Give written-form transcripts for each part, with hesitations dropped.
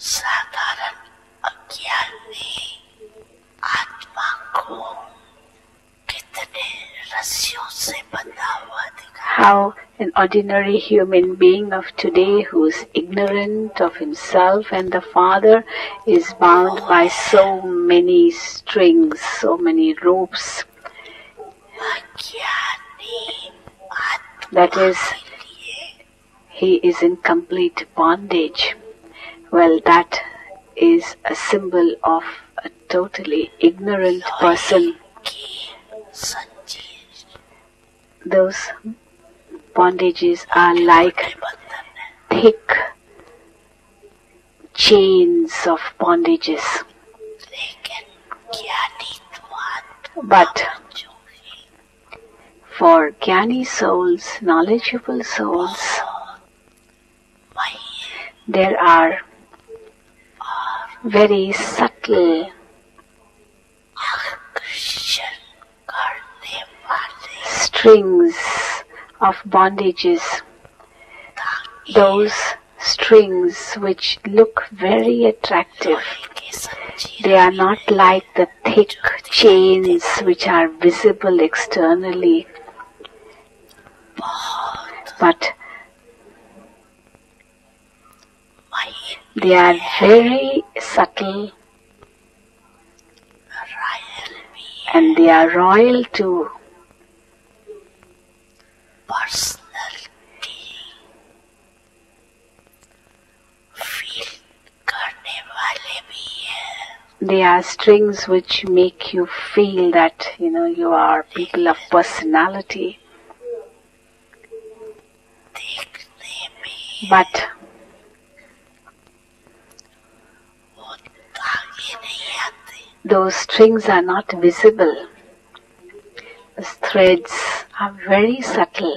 साधारण अज्ञानी आत्मा को कितने रस्सियों से बंधा हुआ दिखा. How an ordinary human being of today who is ignorant of himself and the Father is bound by so many strings, so many ropes. That is, he is in complete bondage. Well, that is a symbol of a totally ignorant person. Those bondages are like thick chains of bondages. But for Jnani souls, knowledgeable souls, there are very subtle strings of bondages. Those strings which look very attractive. They are not like the thick chains which are visible externally, but they are very subtle and they are royal too. They are strings which make you feel that, you are people of personality. But those strings are not visible. The threads are very subtle.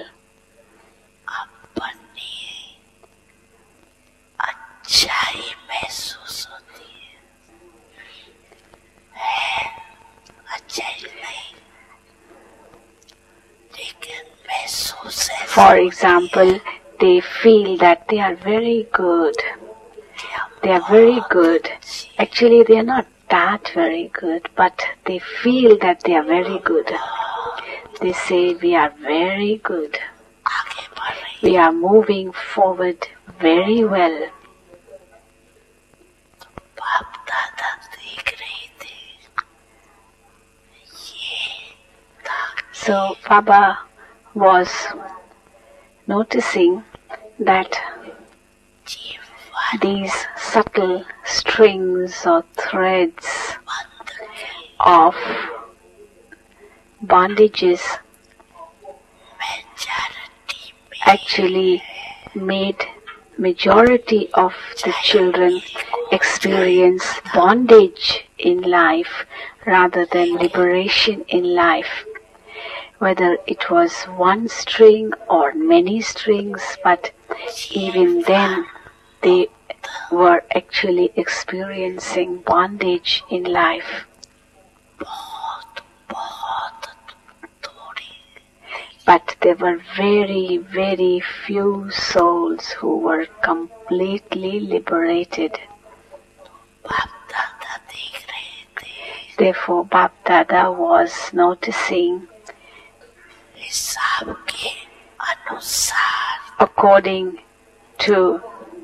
For example, they feel that they are very good. They are very good. Actually, they are not that very good, but they feel that they are very good. They say, we are very good. We are moving forward very well. So Baba was noticing that these subtle strings or threads of bondages actually made majority of the children experience bondage in life rather than liberation in life. Whether it was one string or many strings, but even then they were actually experiencing bondage in life. But there were very, very few souls who were completely liberated. Therefore, Bap Dada was noticing, according to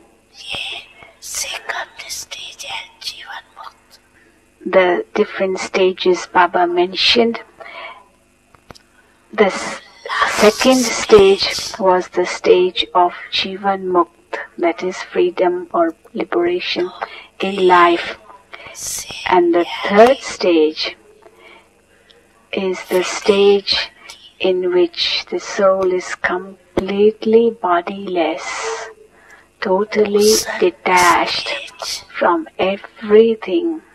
the different stages Baba mentioned, the second stage was the stage of Jivan Mukt, that is freedom or liberation in life. And the third stage is the stage in which the soul is completely bodiless, totally detached from everything.